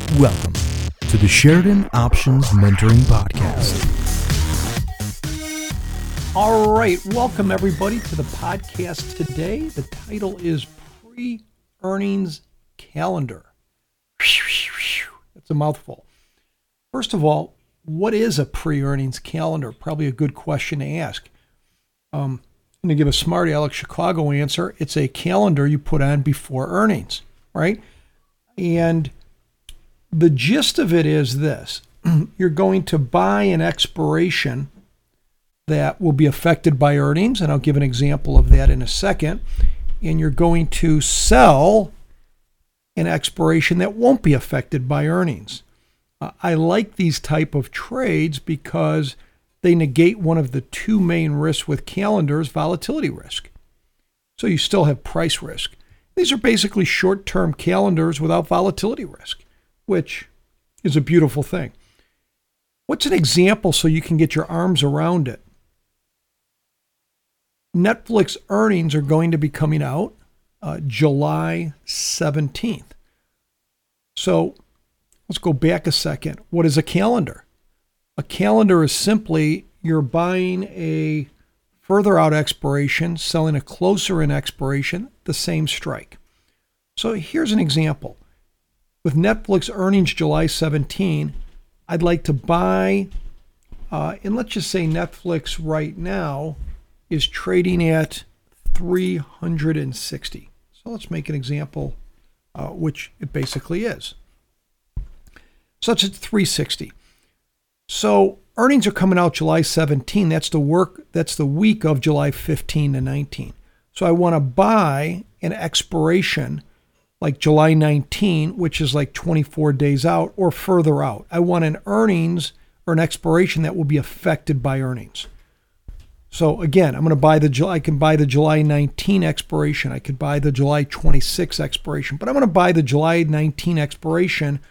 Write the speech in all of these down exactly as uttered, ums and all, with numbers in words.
Welcome to the Sheridan Options Mentoring Podcast. All right, welcome everybody to the podcast today. The title is Pre-Earnings Calendar. That's a mouthful. First of all, what is a pre-earnings calendar? Probably a good question to ask. Um, I'm going to give a smart Alex Chicago answer. It's a calendar you put on before earnings, right? And the gist of it is this. You're going to buy an expiration that will be affected by earnings, and I'll give an example of that in a second. And you're going to sell an expiration that won't be affected by earnings. Uh, I like these type of trades because they negate one of the two main risks with calendars, volatility risk. So you still have price risk. These are basically short-term calendars without volatility risk, which is a beautiful thing. What's an example so you can get your arms around it? Netflix earnings are going to be coming out uh, July seventeenth. So let's go back a second. What is a calendar? A calendar is simply you're buying a further out expiration, selling a closer in expiration, the same strike. So here's an example. With Netflix earnings July seventeenth, I'd like to buy, uh, and let's just say Netflix right now is trading at three hundred sixty. So let's make an example, uh, which it basically is. So it's at three sixty. So earnings are coming out July seventeenth. That's the work. That's the week of July fifteenth to nineteenth. So I want to buy an expiration like July nineteenth, which is like twenty-four days out or further out. I want an earnings or an expiration that will be affected by earnings. So again, I'm going to buy the I can buy the July nineteenth expiration. I could buy the July twenty-sixth expiration, but I'm going to buy the July nineteenth expiration.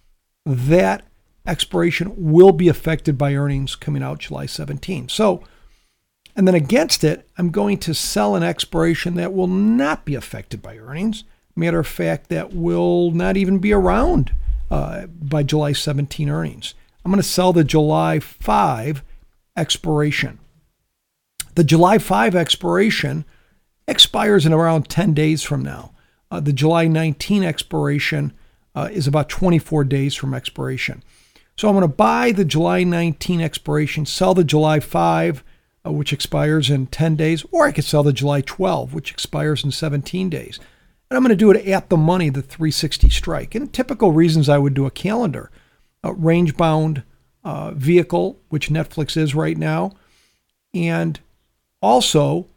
That expiration will be affected by earnings coming out July seventeenth. So, and then against it, I'm going to sell an expiration that will not be affected by earnings. Matter of fact, that will not even be around uh, by July seventeenth earnings. I'm going to sell the July fifth expiration. The July fifth expiration expires in around ten days from now. Uh, the July nineteenth expiration uh, is about twenty-four days from expiration. So I'm going to buy the July nineteenth expiration, sell the July fifth, uh, which expires in ten days, or I could sell the July twelfth, which expires in seventeen days. And I'm going to do it at the money, the three sixty strike. And typical reasons I would do a calendar, a range-bound uh, vehicle, which Netflix is right now, and also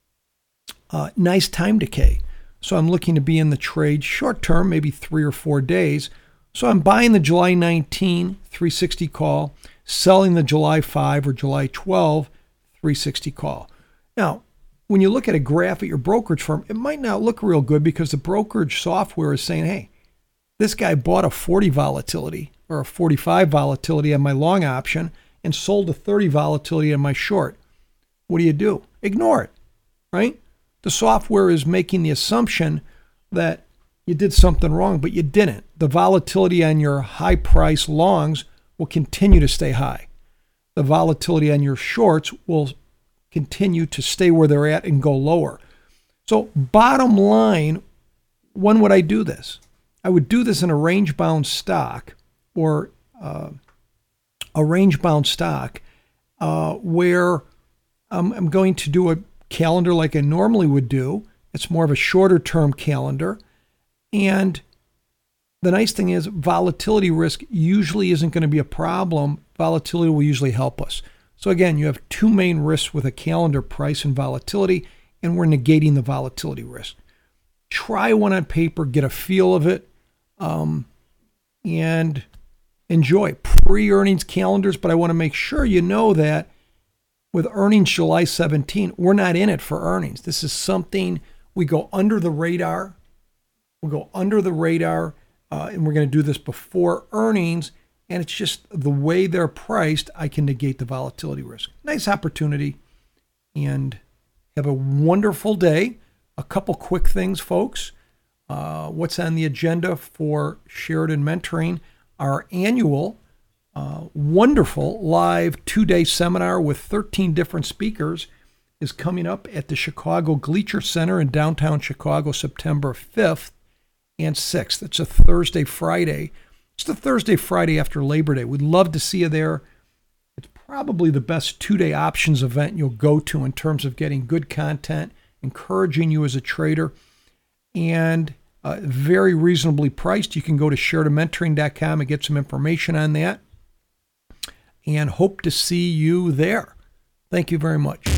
uh, nice time decay. So I'm looking to be in the trade short-term, maybe three or four days. So I'm buying the July nineteenth three sixty call, selling the July fifth or July twelfth three sixty call. Now, when you look at a graph at your brokerage firm, it might not look real good because the brokerage software is saying, hey, this guy bought a forty volatility or a forty-five volatility on my long option and sold a thirty volatility on my short. What do you do? Ignore it, right? The software is making the assumption that you did something wrong, but you didn't. The volatility on your high price longs will continue to stay high. The volatility on your shorts will continue to stay where they're at and go lower. So bottom line, when would I do this? I would do this in a range-bound stock or uh, a range-bound stock uh, where um, I'm going to do a calendar like I normally would do. It's more of a shorter-term calendar. And the nice thing is volatility risk usually isn't going to be a problem. Volatility will usually help us. So again, you have two main risks with a calendar, price and volatility, and we're negating the volatility risk. Try one on paper, get a feel of it, um, and enjoy pre-earnings calendars. But I want to make sure you know that with earnings July seventeenth, we're not in it for earnings. This is something we go under the radar. We'll go under the radar, uh, and we're going to do this before earnings. And it's just the way they're priced, I can negate the volatility risk. Nice opportunity, and have a wonderful day. A couple quick things, folks. Uh, what's on the agenda for Sheridan Mentoring? our annual uh, wonderful live two-day seminar with thirteen different speakers is coming up at the Chicago Gleacher Center in downtown Chicago, September fifth and sixth. It's a Thursday, Friday. It's the Thursday, Friday after Labor Day. We'd love to see you there. It's probably the best two-day options event you'll go to in terms of getting good content, encouraging you as a trader, and uh, very reasonably priced. You can go to Sheridan Mentoring dot com and get some information on that, and hope to see you there. Thank you very much.